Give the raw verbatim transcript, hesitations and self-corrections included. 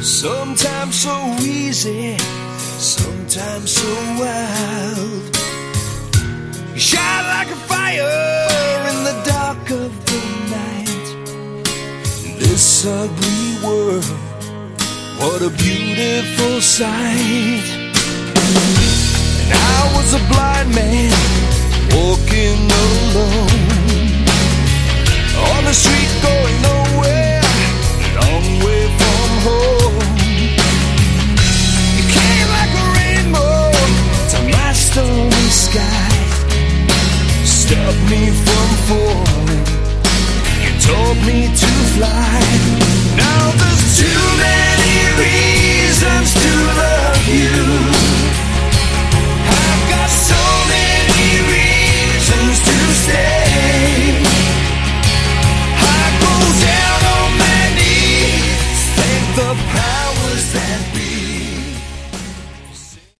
Sometimes so easy, sometimes so wild. You shine like a fire in the dark of the night. In this ugly world, what a beautiful sight. And I was a blind man walking alone on the street going nowhere, long way from home. You came like a rainbow to my stormy sky, stopped me from falling, you taught me to fly. Now there's too many reasons to love you. I've got so many reasons to stay. I go down on my knees, thank the powers that be.